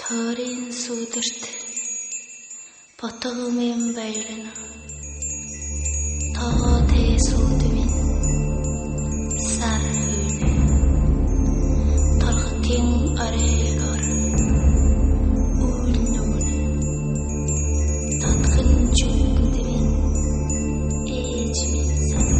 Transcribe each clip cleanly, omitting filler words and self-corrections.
Хөрийн сүдэрт ботгомын байлна тоо тэсүүдвэн сар хүйнэ торхтын арэгор үлнүн татхын чүндвэн ээж минсан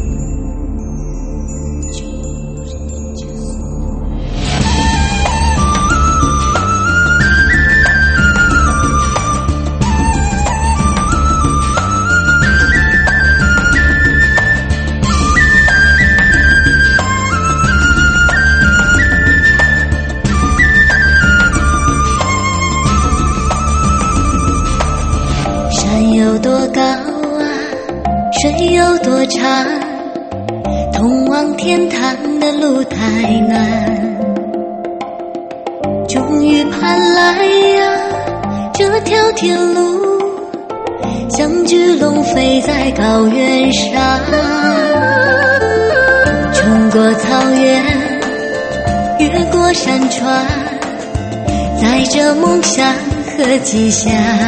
有多高啊，水有多长，通往天堂的路太难。终于盼来呀，这条天路，像巨龙飞在高原上，穿过草原，越过山川，载着梦想和吉祥。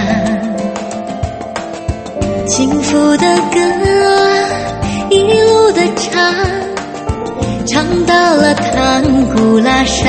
幸福的歌一路的唱，唱到了唐古拉山。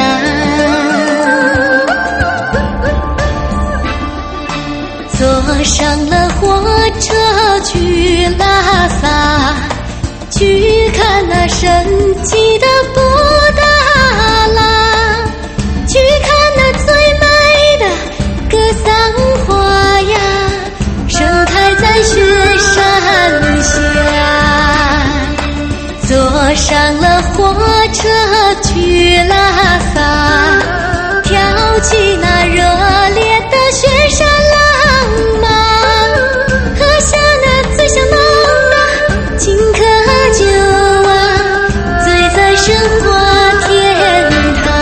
坐上了火车去拉萨，去看那神奇的布达拉，去看那最美的格桑花呀，盛开在雪山下。坐上了火车去拉萨，跳起那热烈的雪山浪漫，喝下那最香浓的青稞酒啊，醉在生活天堂。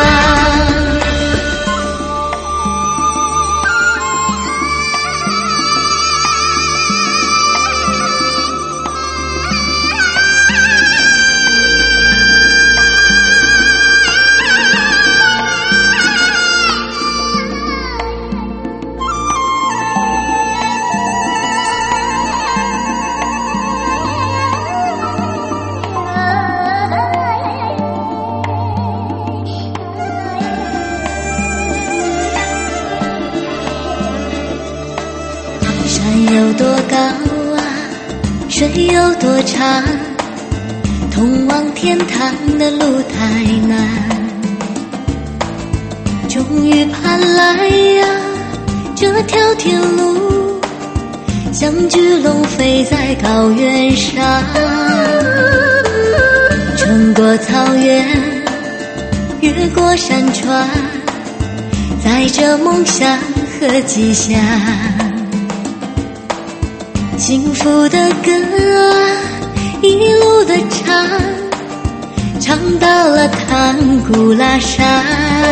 山有多高啊，水有多长，通往天堂的路太难。终于盼来呀，这条天路，像巨龙飞在高原上，穿过草原，越过山川，载着梦想和吉祥。幸福的歌一路的唱，唱到了唐古拉山。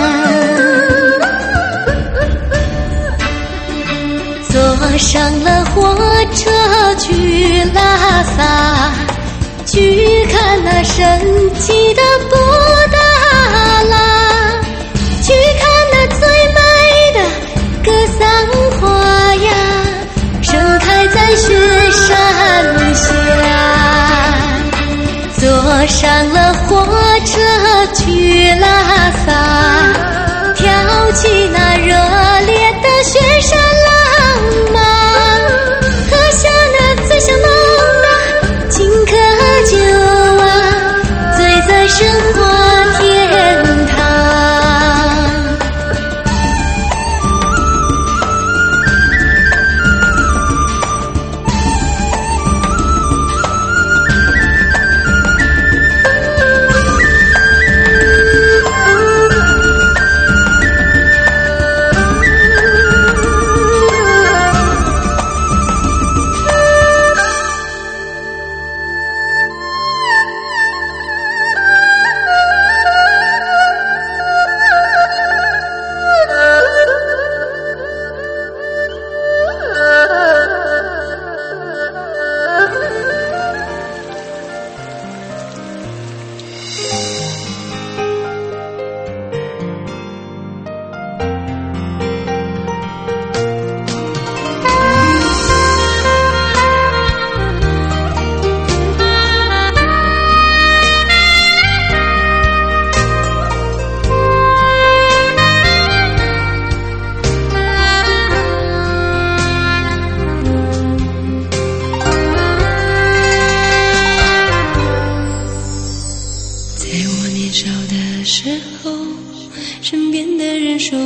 坐上了火车去拉萨，去看那神奇的布达拉，去看那最美的格桑花呀，盛开在雪山下。坐上了火车去拉萨，跳起那热烈的雪山浪漫，喝下那最香浓的青稞酒啊，醉在生活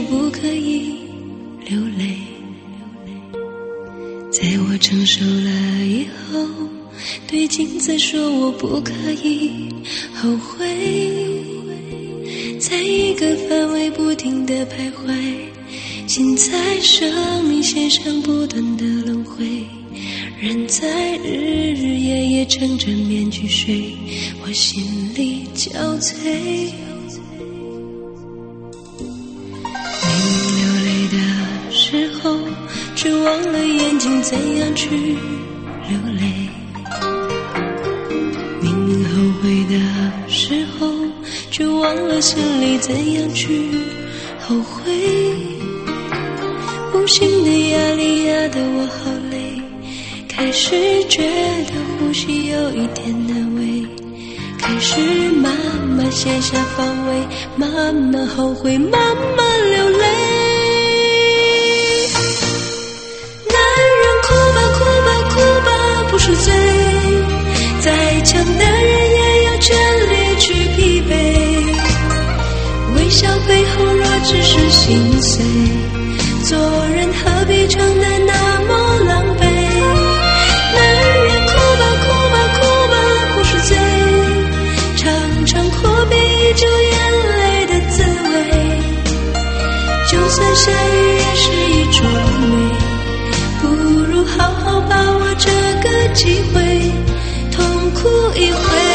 不可以流泪。在我成熟了以后，对镜子说我不可以后悔。在一个范围不停地徘徊，心在生命线上不断的轮回，人在日日夜夜撑着面具睡，我心里憔悴。明流泪的时候，却忘了眼睛怎样去流泪。明后悔的时候，却忘了心里怎样去后悔。无形的压力压得我好累，开始觉得呼吸有一点难为，开始慢慢卸下防卫，慢慢后悔，慢慢流泪。男人哭吧哭吧哭吧不是罪，再强的人也有权利去疲惫，微笑背后若只是心碎，做人何必承担那么狼狈。男人哭吧哭吧哭吧不是罪，常常阔别已久眼泪的滋味，就算下雨也是一种美，不如好好把握这个机会，痛哭一回。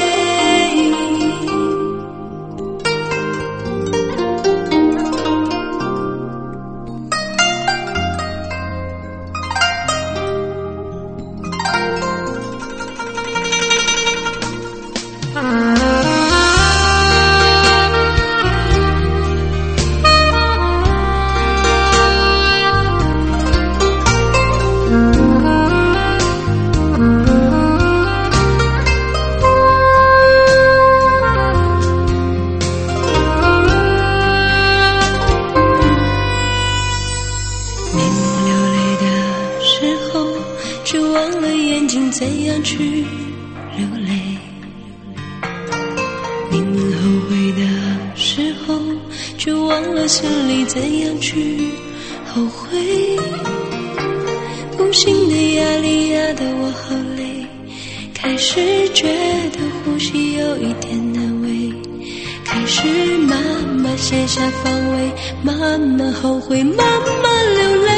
怎样去流泪？明明后悔的时候，却忘了心里怎样去后悔。无形的压力压得我好累，开始觉得呼吸有一点难为，开始慢慢卸下防卫，慢慢后悔，慢慢流泪。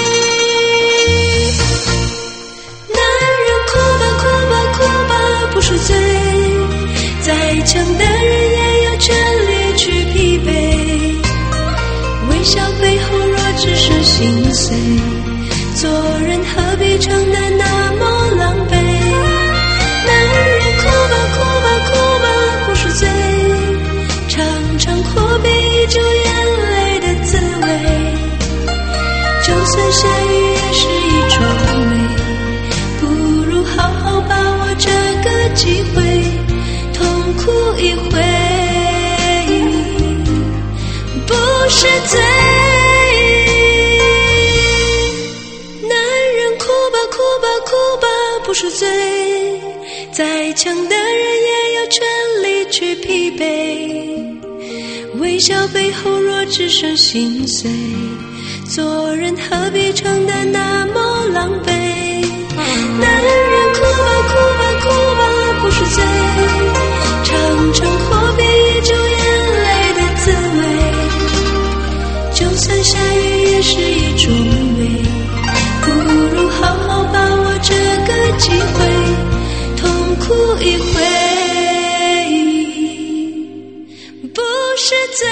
不是罪，再强的人也有权利去疲惫，微笑背后若只是心碎，做人何必承担那么狼狈。男人哭吧哭吧哭吧不是罪，常常阔别已久眼泪的滋味，就算下雨也是一种美，不如好好把握这个机会，痛哭一回，不是罪。男人哭吧哭吧哭吧不是罪，再强的人也有权利去疲惫，微笑背后若只剩心碎，做人何必承担那么狼狈。男人哭吧哭吧哭吧不是罪，常常阔别已久眼泪的滋味，就算下雨也是一种美，不如好好把握这个机会，痛哭一回，不是罪。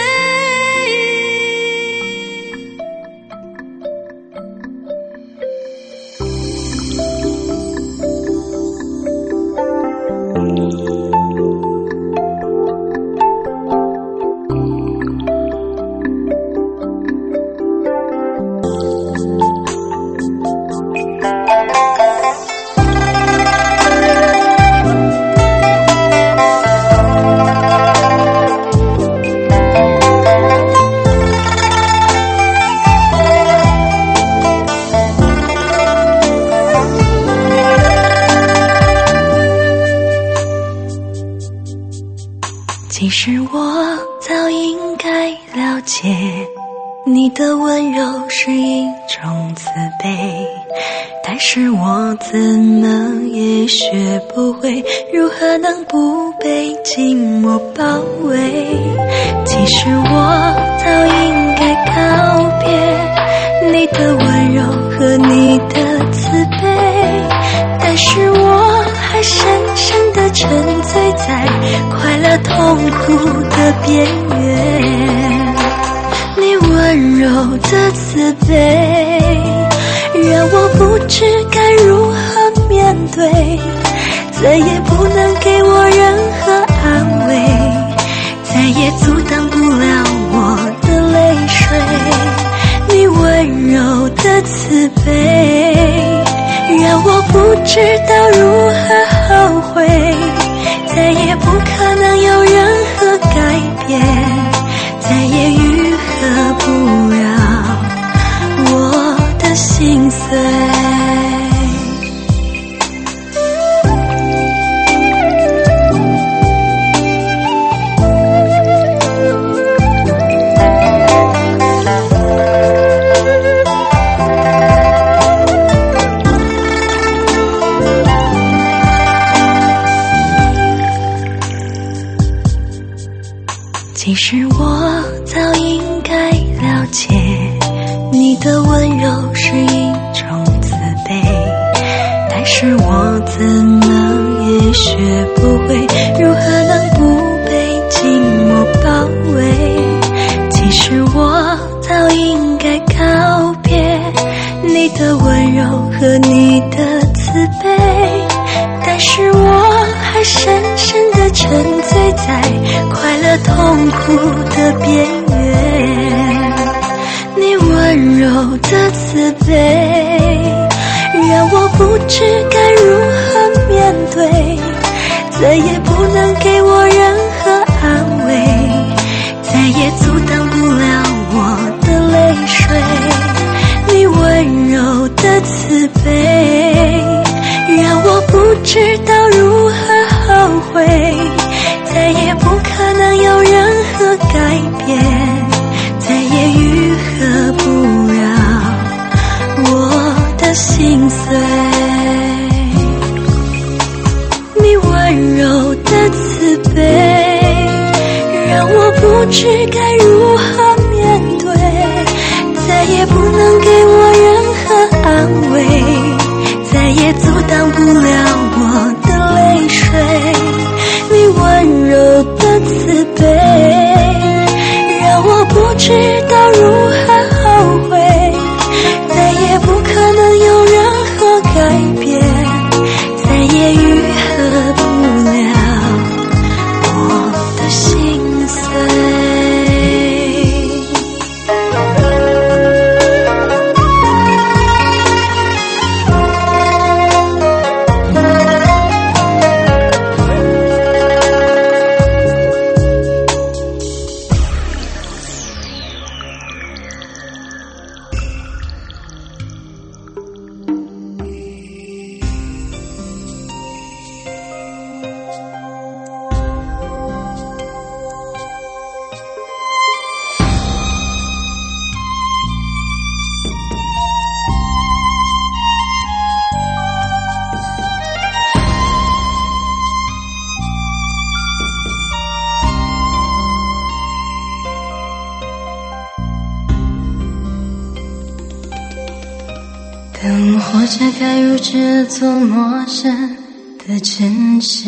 你的温柔是一种慈悲，但是我怎么也学不会，如何能不被寂寞包围。其实我早应该告别你的温柔和你的慈悲，但是我还深深地沉醉在快乐痛苦的边缘。你温柔的慈悲让我不知该如何面对，再也不能给我任何安慰，再也阻挡不了我的泪水。你温柔的慈悲让我不知道如何后悔，再也不可能有任何改变，再也愈合不了我的心碎。其实我早应该了解，你的温柔是一种慈悲，但是我怎么也学不会，如何能不被寂寞包围。其实我早应该告别你的温柔和你的慈悲，但是我还深深地沉醉在快乐痛苦的边缘。你温柔的慈悲让我不知该如何面对，再也不能给我任何安慰，再也阻挡不了我的泪水。你温柔的慈悲让我不知道如何后悔，再也不可能有任何改变，再也愈合不了我的心碎。你温柔的慈悲让我不知该如何面对，再也不能给我任何安慰，再也阻挡不了我的泪水。你温柔的慈悲让我不知道如何后悔，再也不可能有任何改变，再也愈合不了我的心碎。等火车开入这座陌生的城市，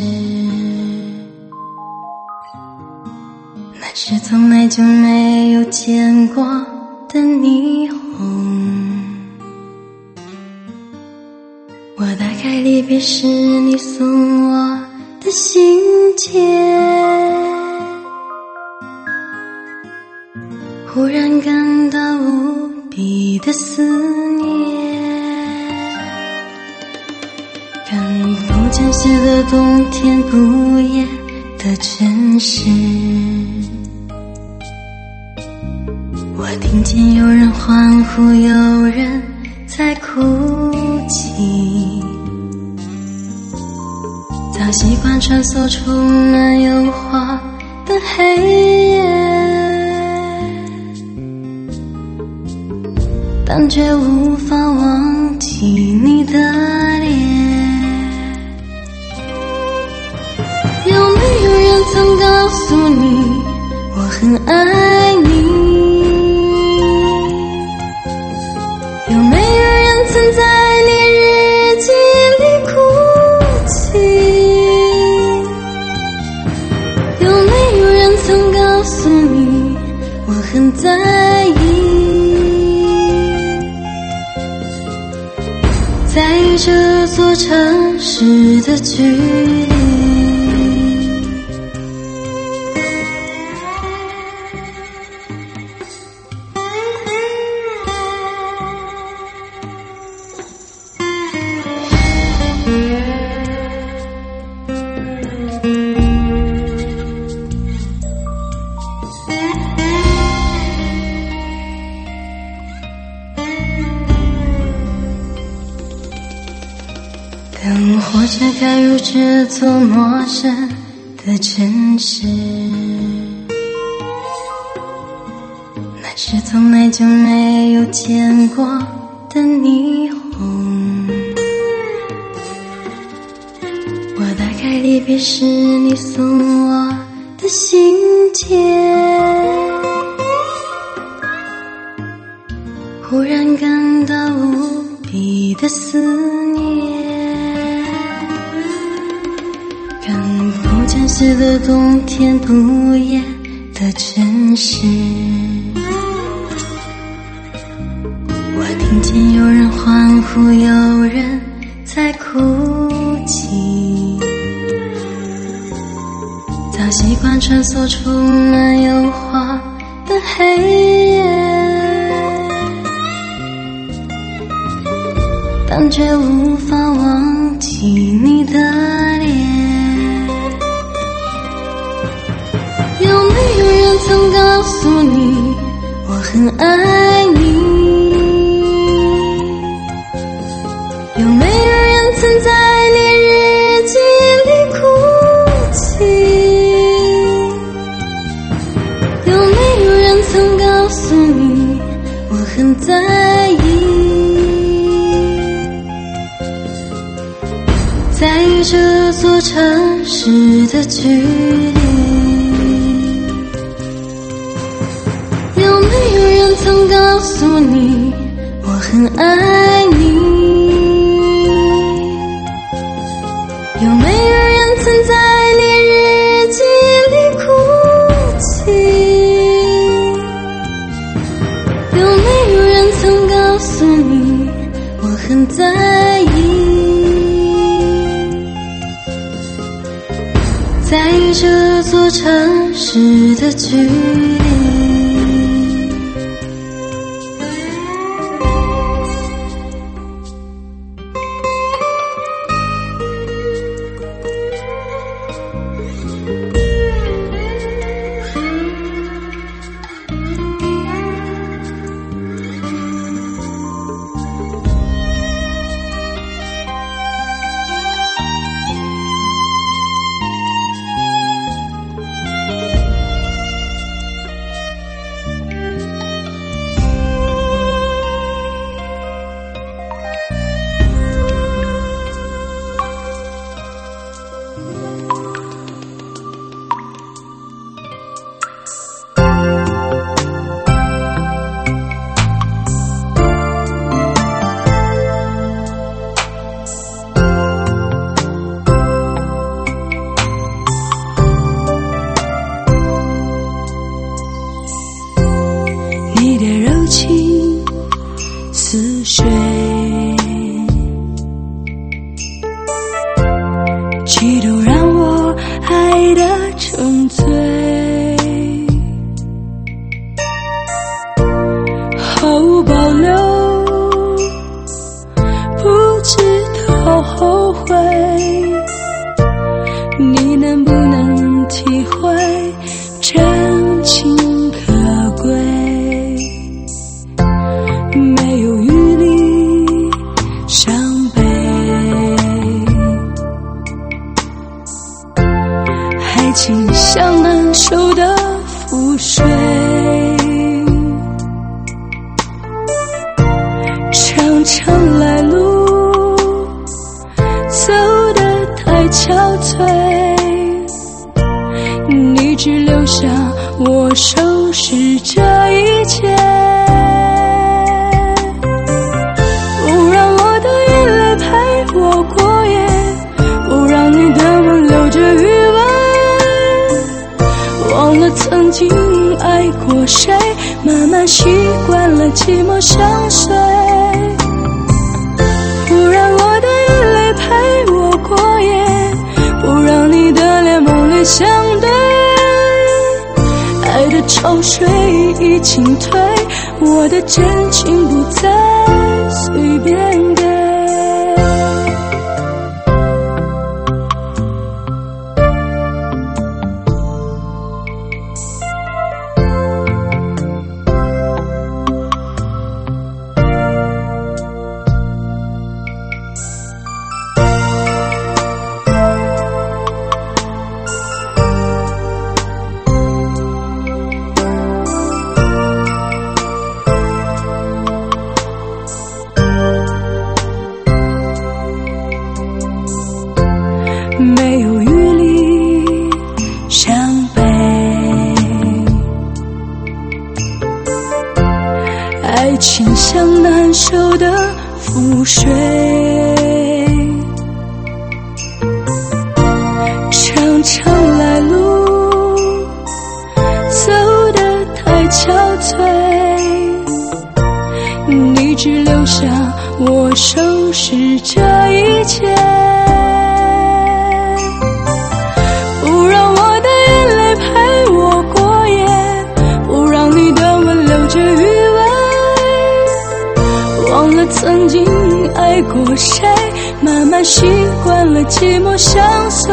那是从来就没有见过的霓虹。我打开离别时你送我的信件，忽然感到无比的思念，赶赴城市的冬天不夜的城市。我听见有人欢呼，有人在哭泣，早习惯穿梭充满诱惑的黑夜。 但却无法忘记你的脸。有没有人曾告诉你我很爱你？有没有人曾在烈日记里哭泣？有没有人曾告诉你我很在意？在意这座城市的距离。等火车开入这座陌生的城市，那是从来就没有见过的霓虹。我打开离别时你送我的信件，忽然感到无比的思念。看不见时的冬天，不夜的城市，我听见有人欢呼，有人在哭泣。早习惯穿梭充满诱惑的黑夜，但却无法忘记你的脸。有没有人曾告诉你我很爱你？有没有人曾在烈日记里哭泣？有没有人曾告诉你我很在意？在意这座城市的距离。有没有人曾告诉你我很爱你？有没有人曾在烈日记里哭泣？有没有人曾告诉你我很在意？在意这座城市的距离。 你的柔情似水，企图让我爱得沉醉，毫无保留，不知道后悔。你能不能体会真情可贵？没有余力伤悲，爱情像难收的覆水， 常常来路，走得太憔悴，你只留下我收拾这一切，不让我的眼泪陪我过夜，不让你的吻留着余味，忘了曾经爱过谁，慢慢习惯了寂寞相随，不让我的眼泪陪我过夜，不让你的脸梦里相对，爱的潮水已经退，我的真情不再随便给。没有余力伤悲，爱情像难受的覆水，常常来路，走得太憔悴，你只留下我收拾这一切，曾经爱过谁，慢慢习惯了寂寞相随，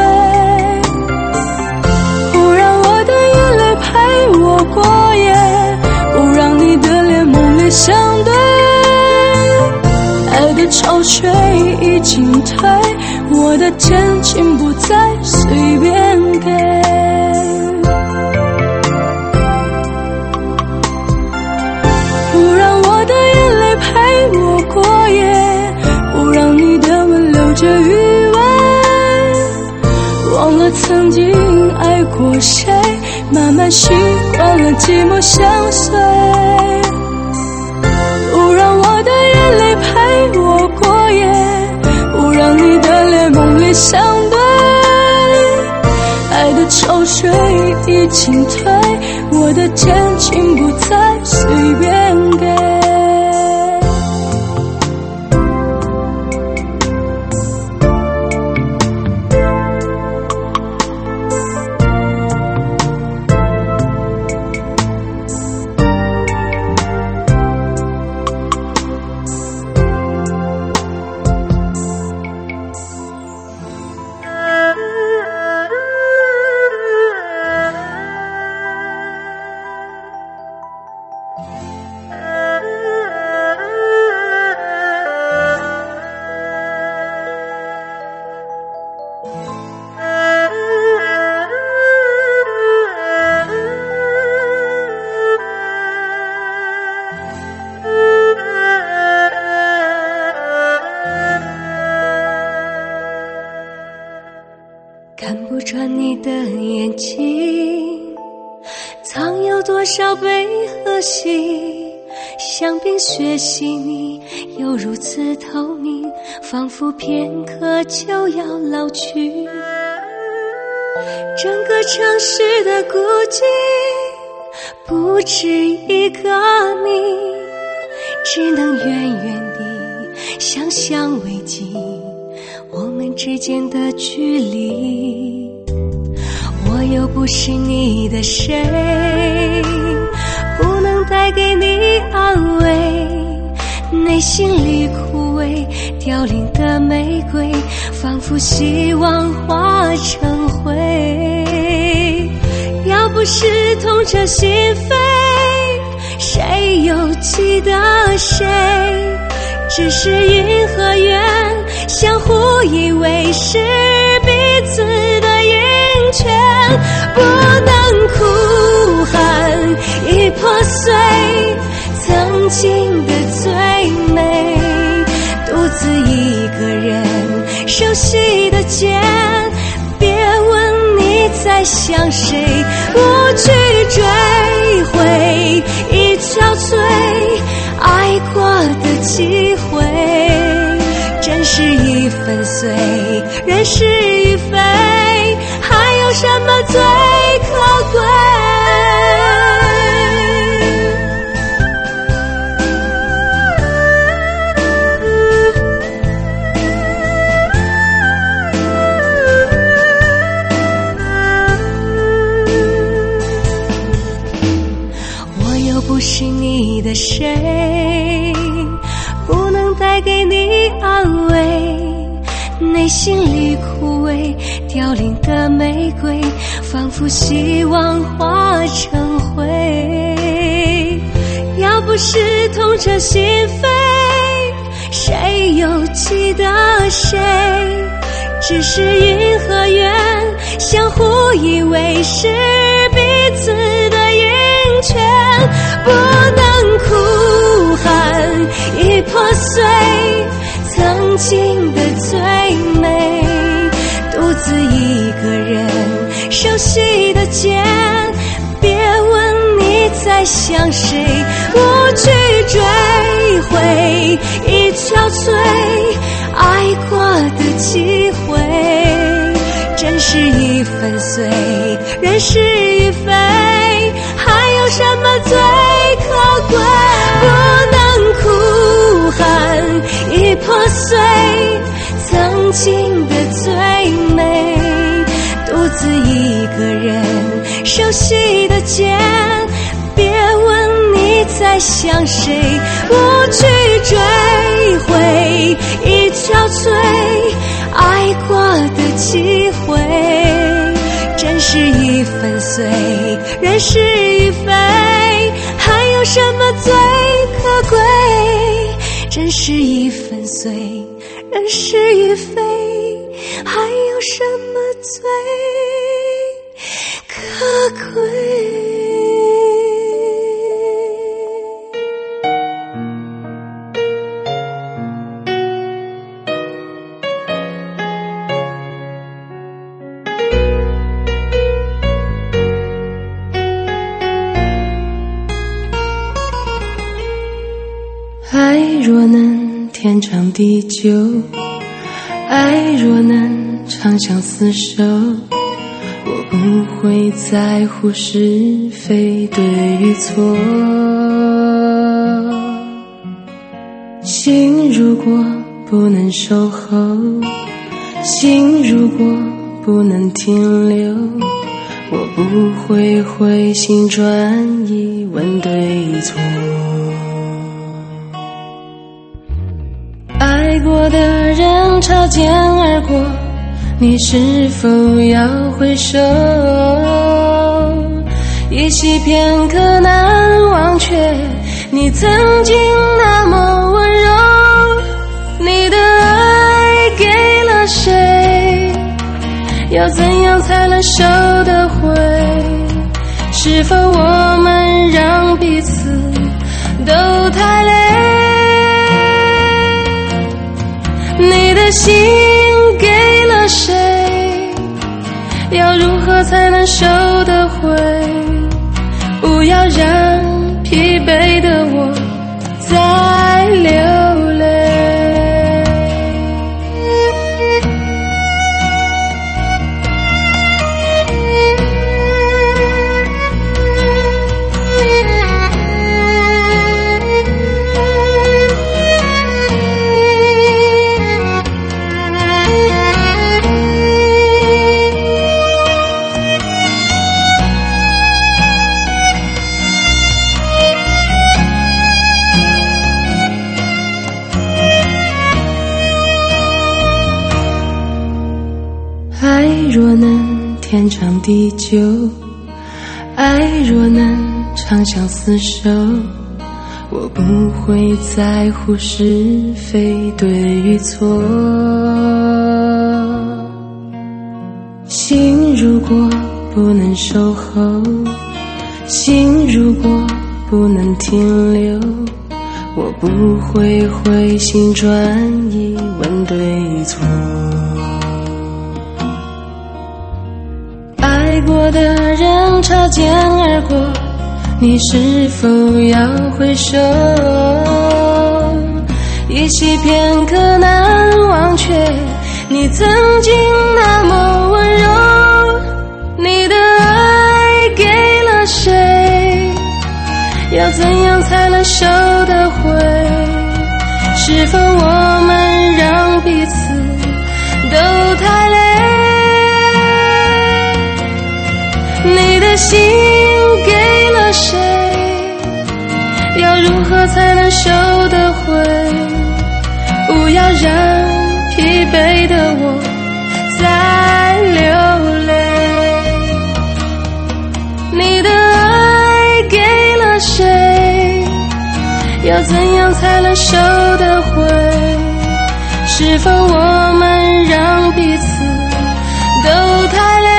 不让我的眼泪陪我过夜，不让你的脸梦里相对，爱的潮水已经退，我的真情不再随便给，不让我的眼泪陪我过夜，不让你的吻留着余味，忘了曾经爱过谁，慢慢习惯了寂寞相随，不让我的眼泪陪我过夜，不让你的脸梦里相对，爱的潮水已经退，我的真情不再随便给。 看不穿你的眼睛，藏有多少悲和喜，像冰雪细腻又如此透明，仿佛片刻就要老去。整个城市的孤寂不止一个你，只能远远地想象慰藉我们之间的距离。我又不是你的谁，不能带给你安慰，内心里枯萎凋零的玫瑰，仿佛希望化成灰。要不是痛彻心扉，谁又记得谁？只是因和缘相互依偎，是彼此的阴泉，不能哭喊已破碎曾经的最美， 自一个人熟悉的肩，别问你在想谁，不去追回已憔悴爱过的机会。真是已粉碎，人事已非，还有什么最可贵？不是你的谁，不能带给你安慰，内心里枯萎凋零的玫瑰，仿佛希望化成灰。要不是痛彻心扉，谁又记得谁？只是因和缘相互依偎，是彼此的阴泉，不能哭喊已破碎曾经的最美。独自一个人熟悉的肩，别问你在想谁，不去追回已憔悴爱过的机会。真是已粉碎，人事已非，还有什么最可贵？不能哭喊已破碎曾经的最美。独自一个人熟悉的肩，别问你在想谁，不去追回已憔悴爱过的机会。真是已粉碎，人事已非，还有什么最可贵？真是已粉碎，人事已非，还有什么最可贵？ 爱若能天长地久，爱若能长相厮守，我不会在乎是非对与错。心如果不能守候，心如果不能停留，我不会回心转意问对错。爱过的人擦肩而过，你是否要回首？依稀片刻难忘却你曾经那么温柔。你的爱给了谁？要怎样才能收得回？是否我们让彼此都太累？你的心给了谁？要如何才能收得回？不要让疲惫的我再流泪。爱若能天长地久，爱若能长相厮守，我不会在乎是非对与错。心如果不能守候，心如果不能停留， 我不会回心转意问对错。爱过的人擦肩而过，你是否要回首？一息片刻难忘却你曾经那么温柔。你的爱给了谁？要怎样才能收得回？是否我们让彼此都太累？你的心给了谁？要如何才能收得回？不要让疲惫的我再流泪。你的爱给了谁？要怎样才能收得回？是否我们让彼此都太累？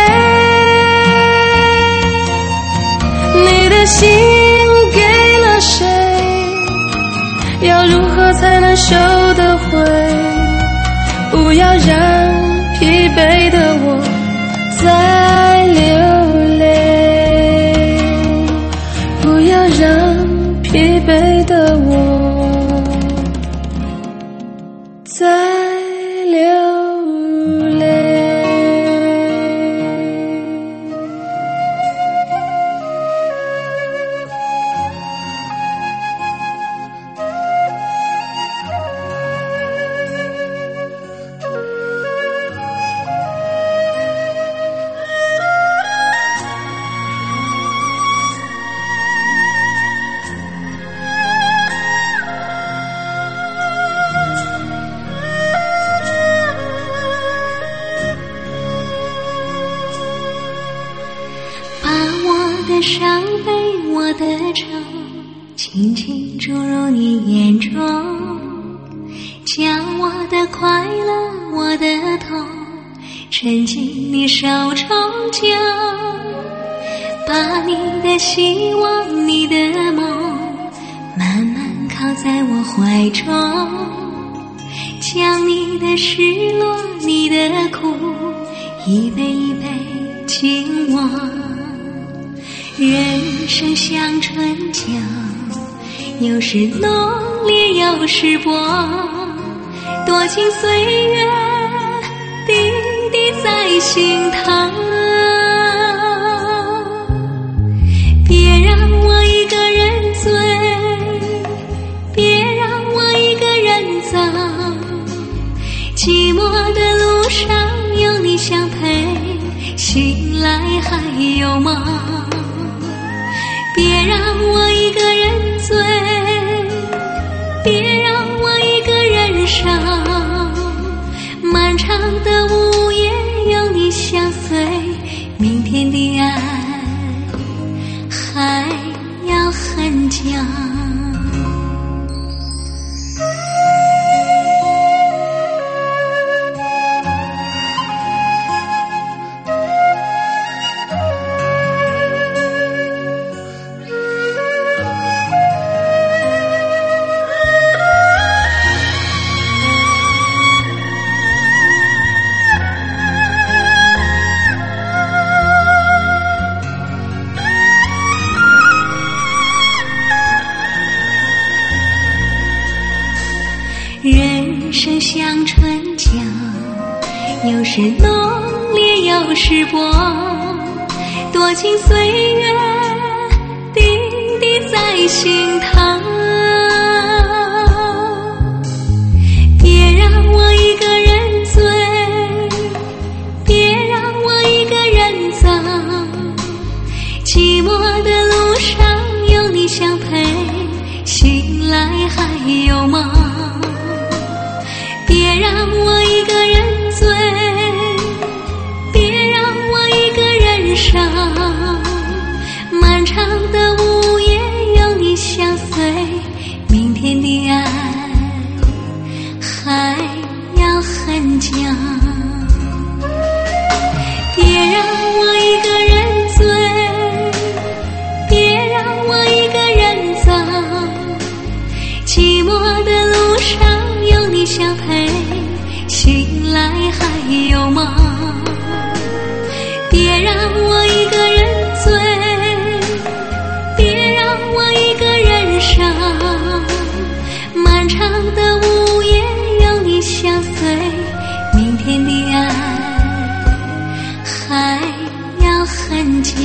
你的心给了谁？要如何才能收得回？不要让疲惫的我再流泪，不要让疲惫的我再流泪。 伤悲，我的愁，轻轻注入你眼中，将我的快乐，我的痛，沉进你手中就，把你的希望，你的梦，慢慢靠在我怀中，将你的失落，你的苦，一杯一杯敬我。人生像春酒，有时浓烈有时薄，多情岁月滴滴在心头。别让我一个人醉，别让我一个人走，寂寞的路上有你相陪，醒来还有梦。别让我一个人醉，别让我一个人伤，漫长的午夜有你相随，明天的爱还要很久。人生像春酒，有时浓烈有时薄，多情岁月滴滴在心头。别让我一个人醉，别让我一个人走，寂寞的路上有你相陪，醒来还有梦。别让我一个人醉，别让我一个人伤，漫长的午夜有你相随，明天的爱还要很久。别让我一个人醉，别让我一个人走， 寂寞的路上有你相陪，醒来还有梦。别让我一个人醉，别让我一个人伤。漫长的午夜有你相随，明天的爱还要很久。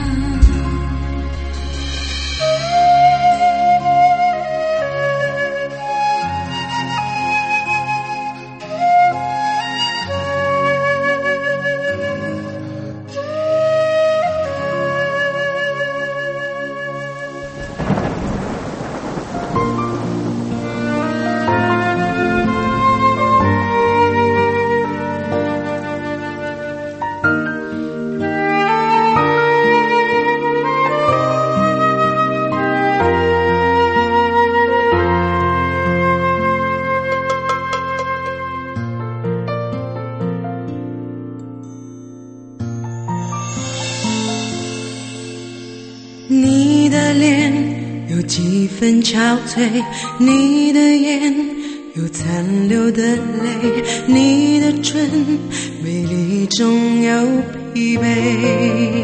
你的脸有几分憔悴，你的眼有残留的泪，你的唇美丽中有疲惫。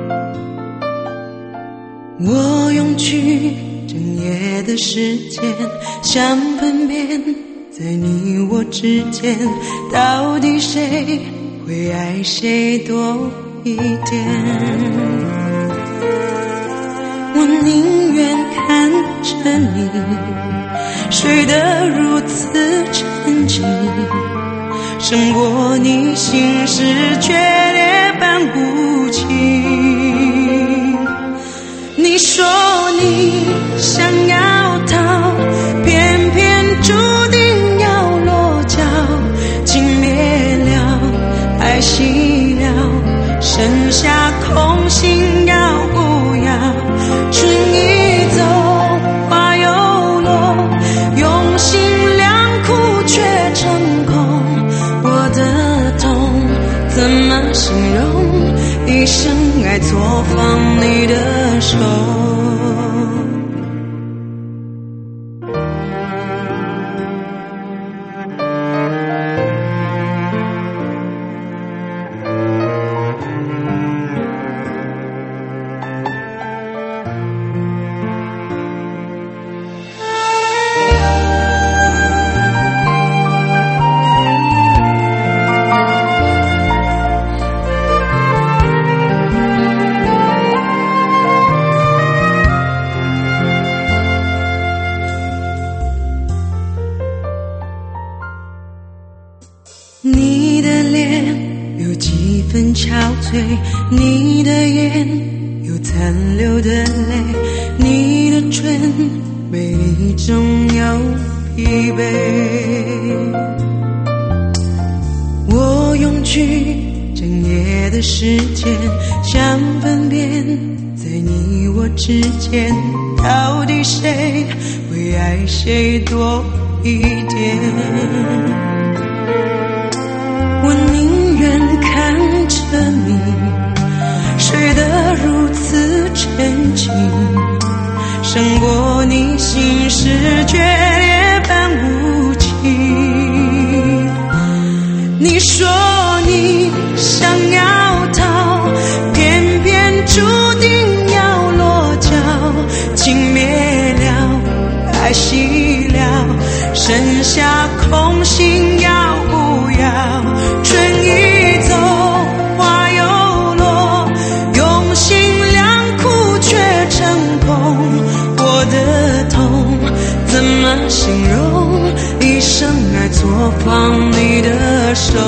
我用去整夜的时间，想分辨在你我之间，到底谁会爱谁多一点。我宁愿看着你睡得如此沉静，胜过你心事决裂般无情。你说你想要逃，偏偏注定要落脚，情灭了，爱熄了，剩下空心要不要？春已走，花又落，用心良苦却成空。我的痛怎么形容？一生爱错放你的手。你的脸有几分憔悴，你的眼有残留的泪，你的唇美丽中有疲惫。我用去整夜的时间，想分辨在你我之间，到底谁会爱谁多一点。我宁愿看着你睡得如此沉静，胜过你心事决裂般无情。你说你想要逃，偏偏注定要落脚，情灭了，爱熄了，剩下空心要不要？春已走，花又落，用心良苦却成空。我的痛怎么形容？一生爱错放你的手。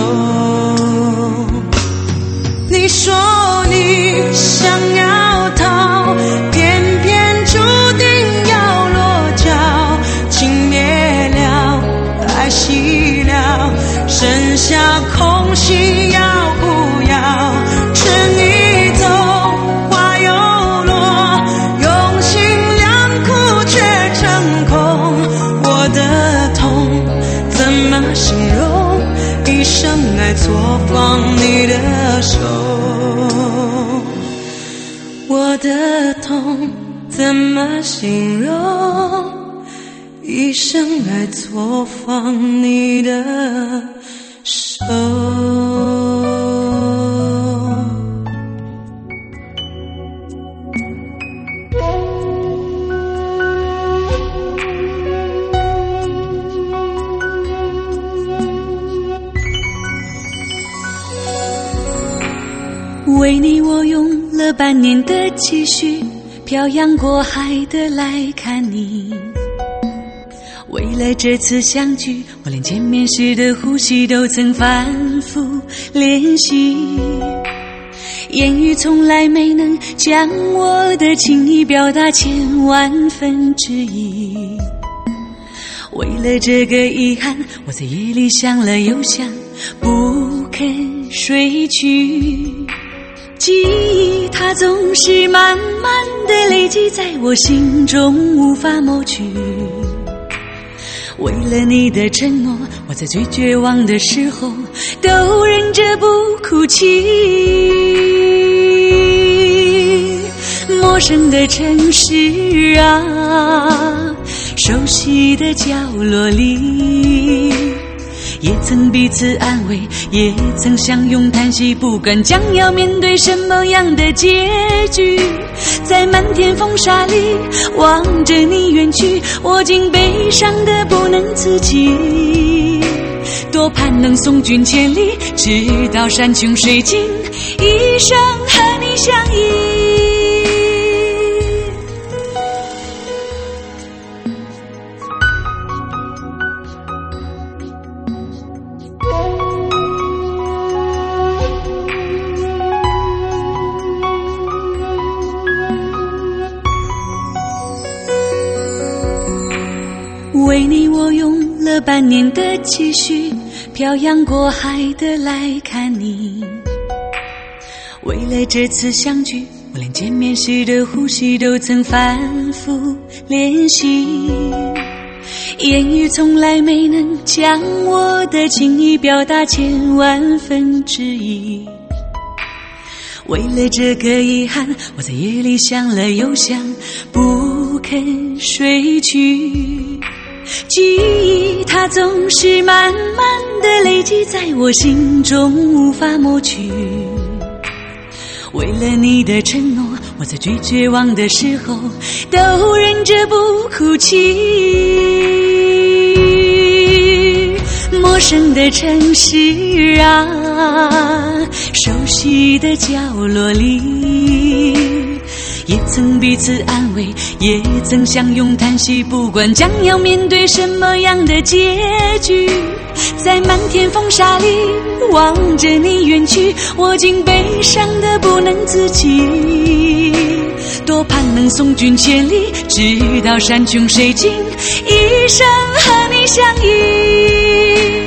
你说你想要逃，偏偏注定要落脚，情灭了，爱熄了，剩下空心要不要？春已走，花又落，用心良苦却成空。我的痛怎么形容？一生爱错放你的手。我的痛怎么形容？ 一生来作放你的手。 为你我用了半年的积蓄，漂洋过海的来看你。为了这次相聚，我连见面时的呼吸都曾反复练习，言语从来没能将我的情意表达千万分之一。为了这个遗憾，我在夜里想了又想，不肯睡去。记忆它总是慢慢的累积在我心中，无法抹去。为了你的承诺，我在最绝望的时候都忍着不哭泣。陌生的城市啊，熟悉的角落里，也曾彼此安慰，也曾相拥叹息，不管将要面对什么样的结局。在漫天风沙里望着你远去，我竟悲伤得不能自己。多盼能送君千里，直到山穷水尽，一生和你相依。为你我用了半年的积蓄，漂洋过海的来看你。为了这次相聚，我连见面时的呼吸都曾反复练习，言语从来没能将我的情意表达千万分之一。为了这个遗憾，我在夜里想了又想，不肯睡去。记忆它总是慢慢的累积在我心中，无法抹去。为了你的承诺，我在最绝望的时候都忍着不哭泣。陌生的城市啊，熟悉的角落里，也曾彼此安慰，也曾相拥叹息，不管将要面对什么样的结局。在漫天风沙里望着你远去，我竟悲伤得不能自己。多盼能送君千里，直到山穷水尽，一生和你相依。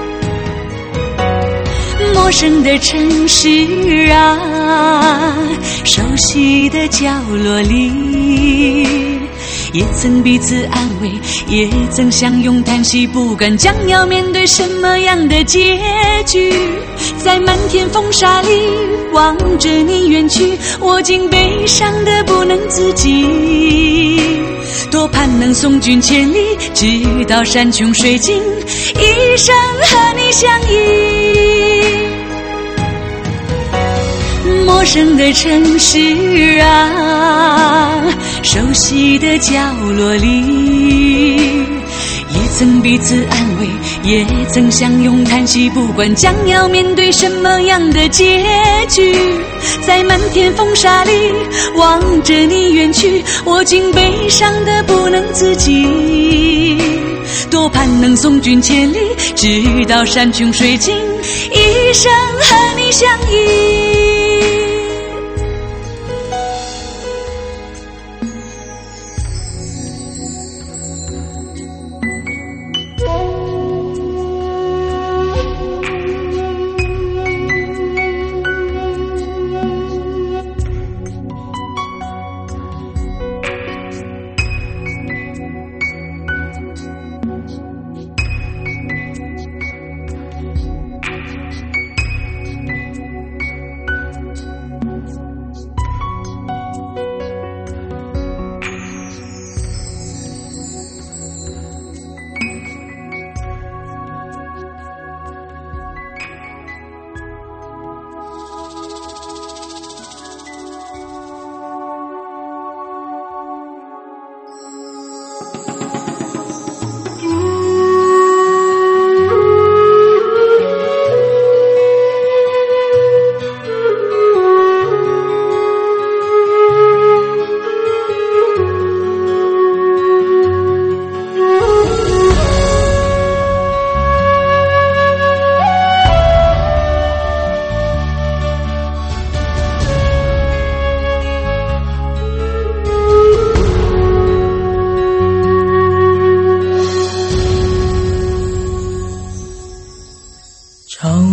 陌生的城市啊，熟悉的角落里，也曾彼此安慰，也曾相拥叹息，不管将要面对什么样的结局。在漫天风沙里望着你远去，我竟悲伤得不能自己。多盼能送君千里，直到山穷水尽，一生和你相依。陌生的城市啊，熟悉的角落里，也曾彼此安慰，也曾相拥叹息，不管将要面对什么样的结局。在漫天风沙里望着你远去，我竟悲伤得不能自己。多盼能送君千里，直到山穷水尽，一生和你相依。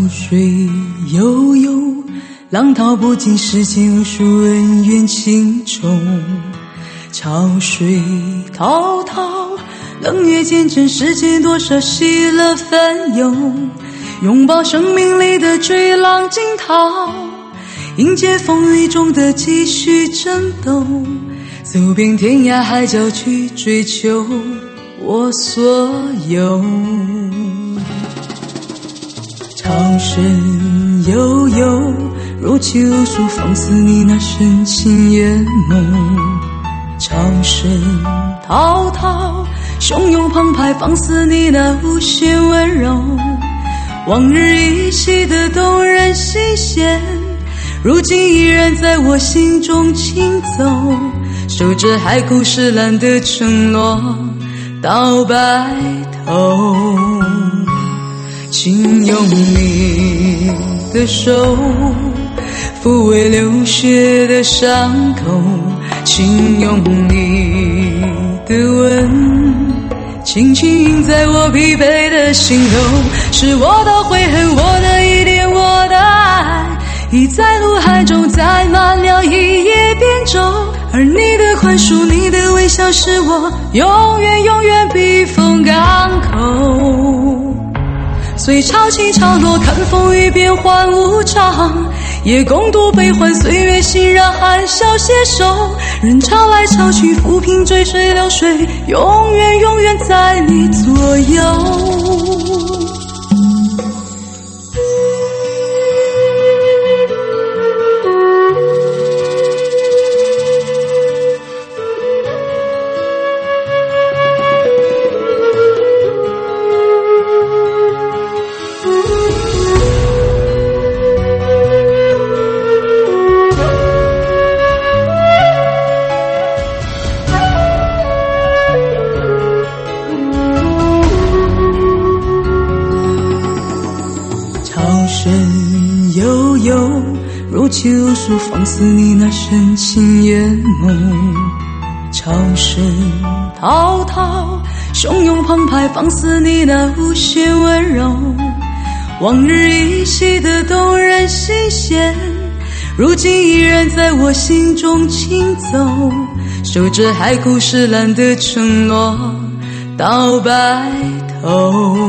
水悠悠，浪淘不尽世间无数恩怨情仇。潮水滔滔，冷月见证世间多少喜乐烦忧。拥抱生命里的追浪惊涛，迎接风雨中的继续争斗，走遍天涯海角去追求我所有。潮声悠悠，如泣如诉放肆你那深情眼眸。潮声滔滔，汹涌澎湃放肆你那无限温柔。往日依稀的动人心弦，如今依然在我心中轻奏，守着海枯石烂的承诺到白头。请用你的手抚慰流血的伤口，请用你的吻轻轻印在我疲惫的心头。是我的悔恨，我的疑念，我的爱，已在怒海中载满了一叶扁舟。而你的宽恕，你的微笑，是我永远永远避风港口。随潮起潮落，看风雨变幻无常，也共度悲欢岁月，欣然含笑携手。任潮来潮去，浮萍追水流水，永远永远在你左右。如泣如诉放肆你那深情眼眸。潮声滔滔，汹涌澎湃放肆你那无限温柔。往日依稀的动人心弦，如今依然在我心中轻奏，守着海枯石烂的承诺到白头。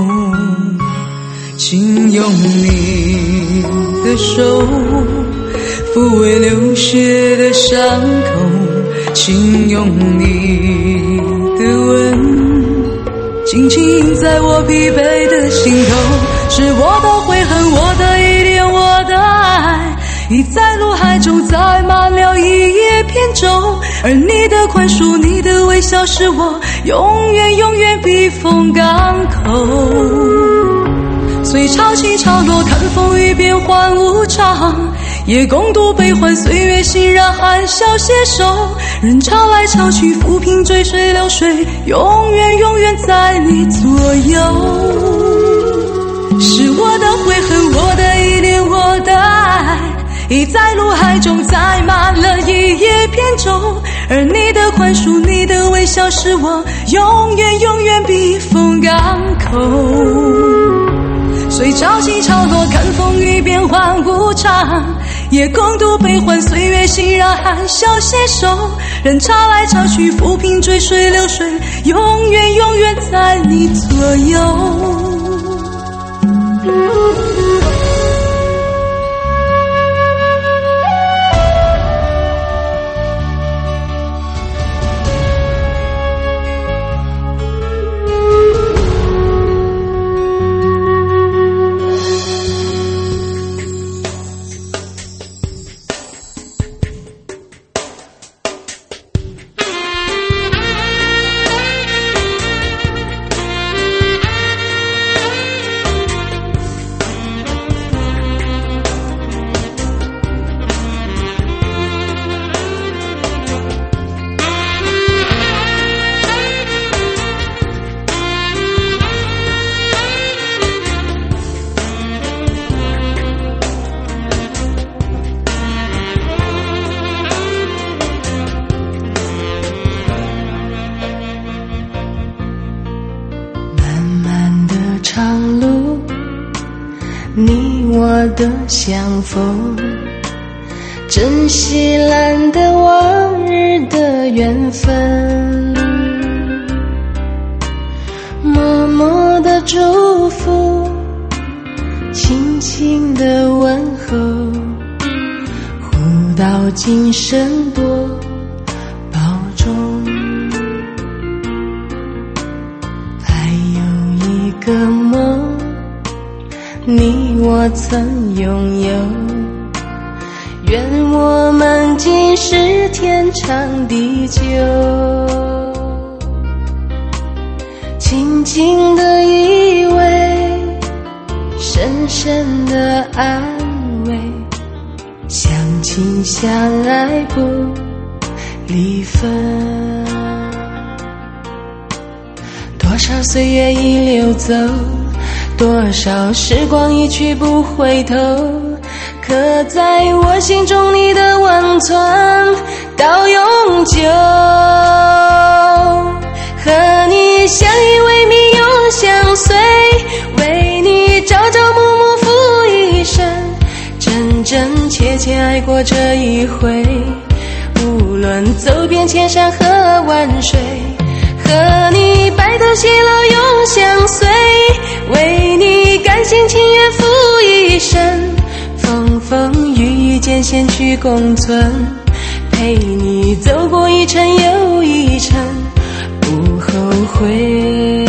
请用你的手抚慰流血的伤口，请用你的吻轻轻印在我疲惫的心头。是我的悔恨，我的疑念，我的爱，已在怒海中载满了一叶扁舟。而你的宽恕，你的微笑，是我永远永远避风港口。随潮起潮落，看风雨变幻无常，也共度悲欢岁月，欣然含笑携手。任潮来潮去，浮萍追水流水，永远永远在你左右。是我的悔恨，我的疑念，我的爱，已在怒海中载满了一叶扁舟。而你的宽恕，你的微笑，是我永远永远避风港口。随潮起潮落，看风雨变幻无常，也共度悲欢岁月，欣然含笑携手。任潮来潮去，浮萍追水流水，永远永远在你左右。 你我的相逢，珍惜蓝的往日的缘分，默默的祝福，轻轻的问候，互道今生多保重。还有一个梦，你我曾拥有，愿我们今世天长地久。轻轻的依偎，深深的安慰，相亲相爱不离分。多少岁月已流走，多少时光一去不回头，刻在我心中你的温存到永久。和你相依为命永相随，为你朝朝暮暮付一生，真真切切爱过这一回，无论走遍千山和万水，和你白头偕老永相随，为你甘心情愿付一生，风风雨雨间险去共存，陪你走过一程又一程，不后悔。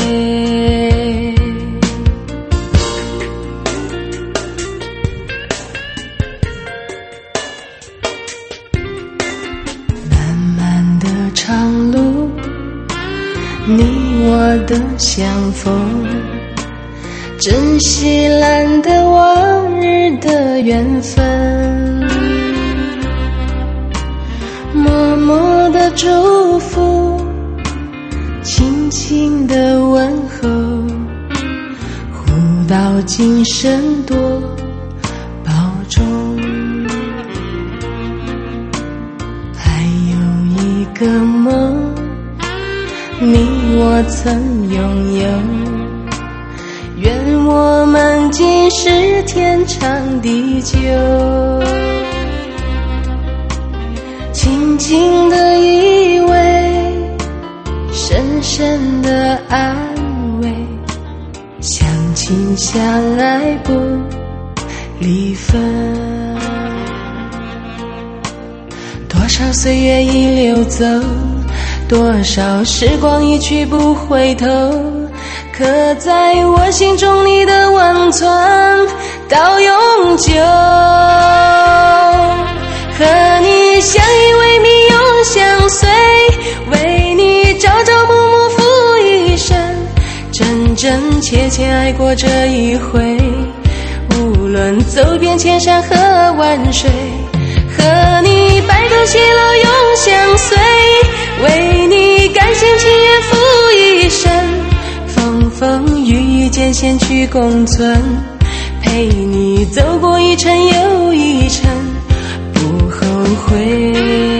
漫漫的长路，你我的相逢，珍惜蓝的往日的缘分，默默的祝福，轻轻的问候，互道今生多保重。还有一个梦，你我曾拥有，愿我们今世天长地久。轻轻的依偎，深深的安慰，相亲相爱不离分。多少岁月已流走，多少时光一去不回头，刻在我心中你的温存到永久。和你相依为命永相随，为你朝朝暮暮付一生，真真切切爱过这一回，无论走遍千山和万水，和你白头偕老永相随，为你甘心情愿付一生，风风雨雨间险去共存，陪你走过一程又一程，不后悔。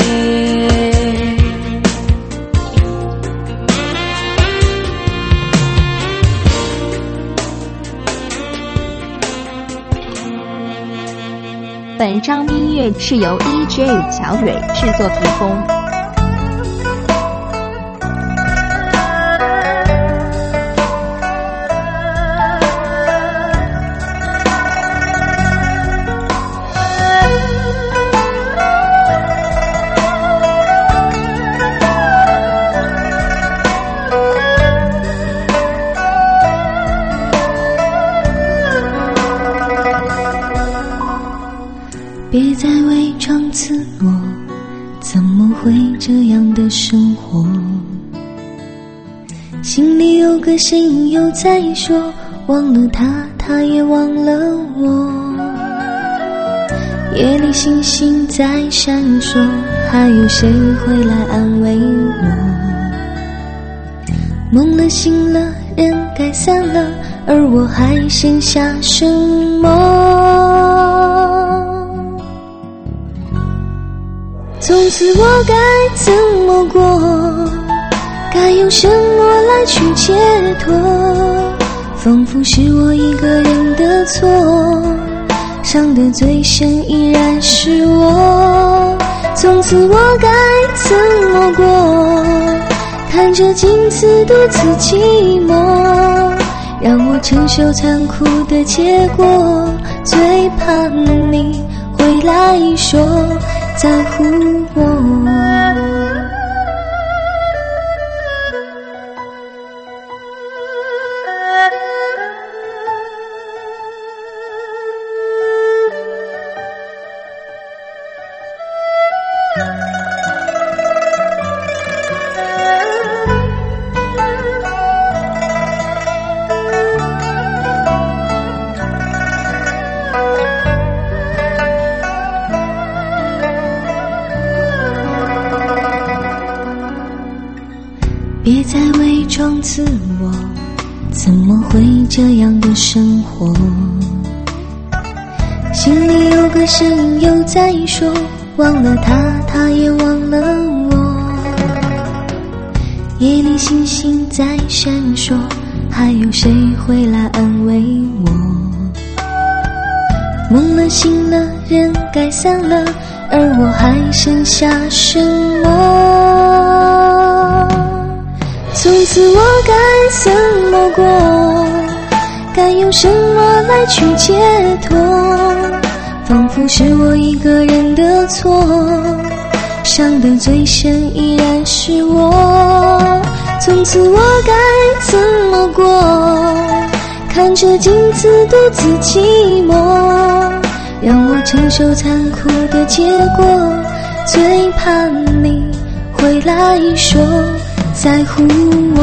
本张音乐是由 EJ 小蕊制作提供。 别再伪装自我，怎么会这样的生活？心里有个心又在说，忘了他，他也忘了我。夜里星星在闪烁，还有谁会来安慰我？梦了醒了，人该散了，而我还剩下什么？从此我该怎么过？该用什么来去解脱？ 仿佛是我一个人的错，伤得最深依然是我。从此我该怎么过？看着镜子独自寂寞，让我承受残酷的结果，最怕你回来说在乎我。别再伪装自我，怎么会这样的生活？心里有个声音又在说，忘了他，他也忘了我。夜里星星在闪烁，还有谁会来安慰我？梦了醒了，人该散了，而我还剩下什么？从此我该怎么过？该用什么来去解脱？仿佛是我一个人的错，伤得最深依然是我。从此我该怎么过？看着镜子独自寂寞，让我承受残酷的结果，最怕你回来说在乎我。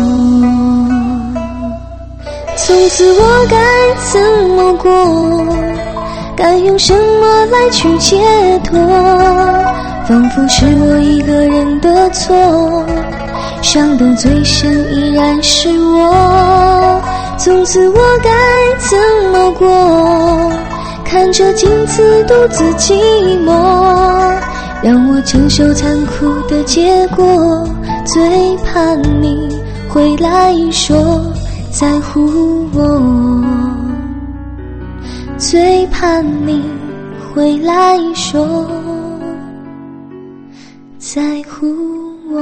从此我该怎么过？该用什么来去解脱？仿佛是我一个人的错，伤得最深依然是我。从此我该怎么过？看着镜子独自寂寞，让我承受残酷的结果，最怕你回来说在乎我，最怕你回来说在乎我。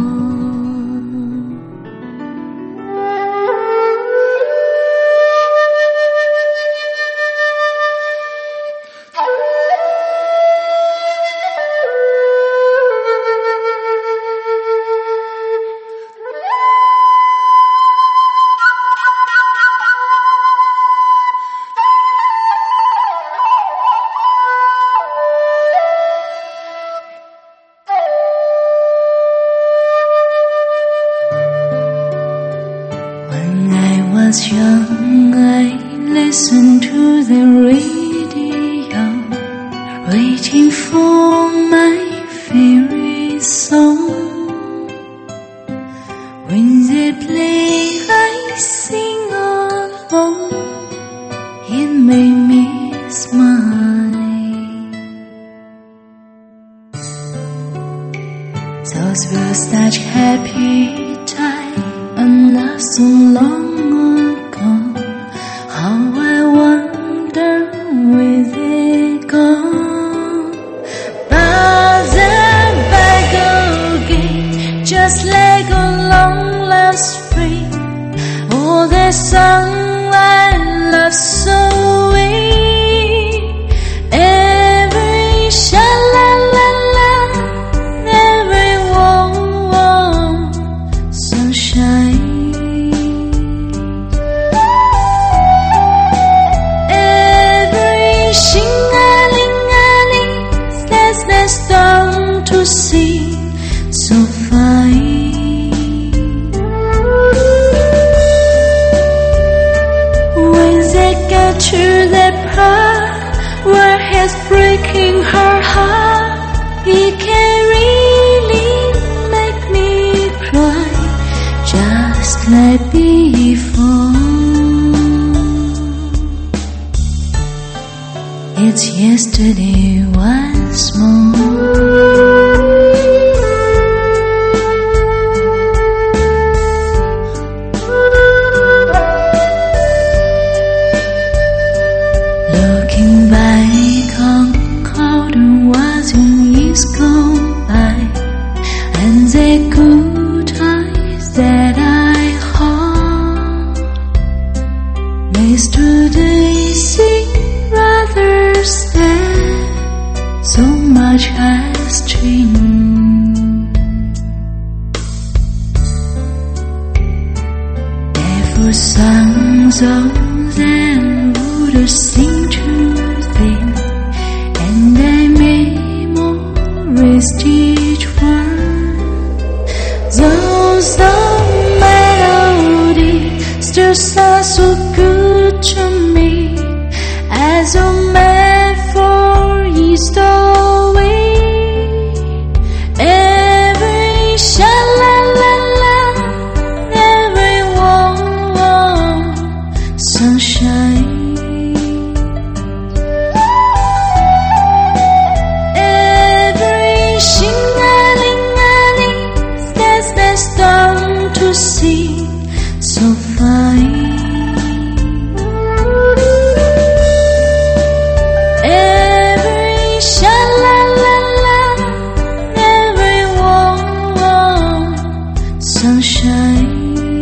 was young, I listened to the radio, waiting for my favorite song. When they play, I sing along. It made me smile. Those were such happy times, and not so long ago. How I wonder where they go. But they're back again, just like a long lost spring. Oh, the song I love so sweet. Every sha-la-la-la, every warm sunshine. Every shing-a-ling-a-ling, that's song to sing so fine. When they get to the part where he's breaking her heart, it can really make me cry, just like before. It's yesterday once more. Yesterday seemed rather sad, so much has changed. Ever songs of them would seem too thin, and I memorized each word. Those melody still sound so good to me, as a man for east or west. Every sha-la-la-la, every warm sunshine. Every shing-a-ling-a-ling, that's down to sing so fine. Every sha-la-la-la, every warm sunshine.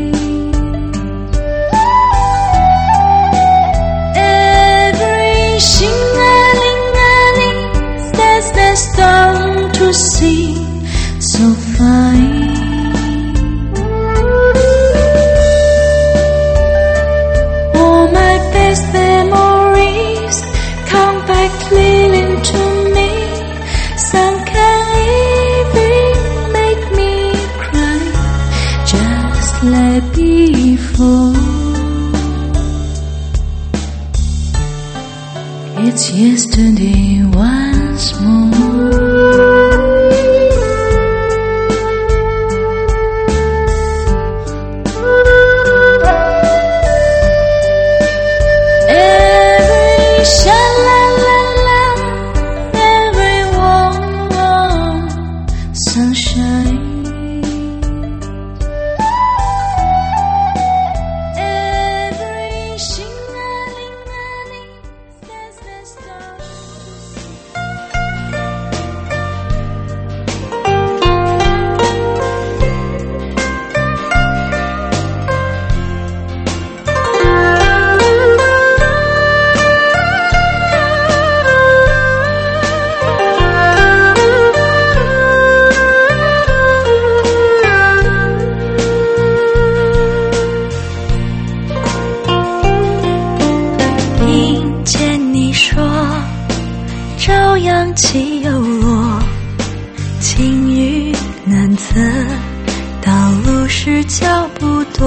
Every shing-a-ling-a-ling, that's down to sing so fine. All my best memories come back clearly to me. Some can even make me cry, just like before. It's yesterday once more. Every sha-la-la-la, every warm sunshine. Every shing-a-ling-a-ling, that's down to听见你说，朝阳起又落，晴雨难测，道路是脚步多。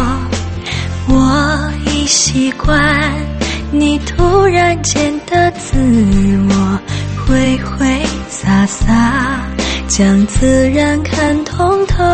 我已习惯你突然间的自我，挥挥洒洒，将自然看通透。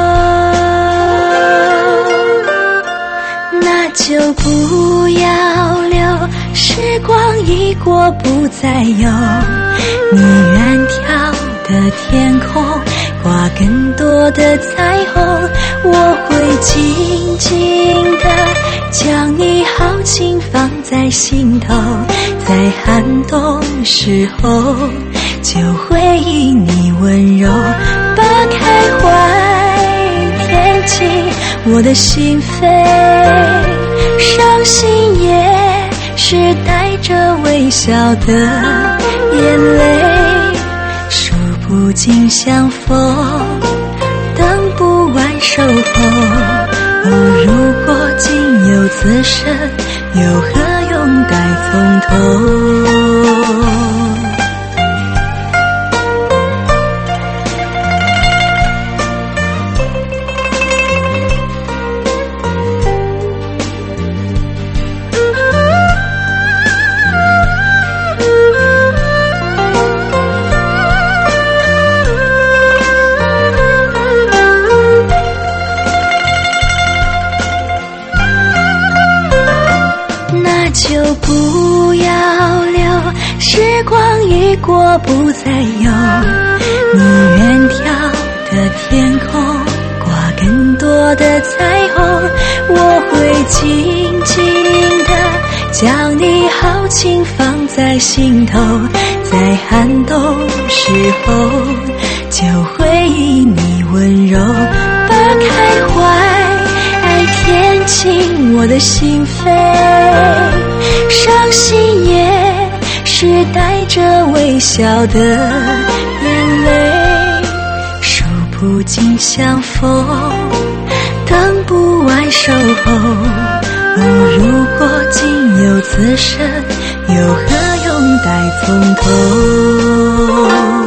那就不要留，时光一过不再有。你远眺的天空，挂更多的彩虹。我会静静地将你豪情放在心头，在寒冬时候，就回忆你温柔。扒开怀天际，我的心扉，伤心也是带着微笑的眼泪，数不尽相逢，等不完守候。如果仅有此生，又何用待从头？就不要留，时光一过不再有。你远眺的天空，挂更多的彩虹。我会静静地将你豪情放在心头，在寒冬时候，就回忆你温柔。扒开怀爱天晴我的心扉，伤心也是带着微笑的眼泪，数不尽相逢，等不完守候。如果仅有此生，又何用待从头？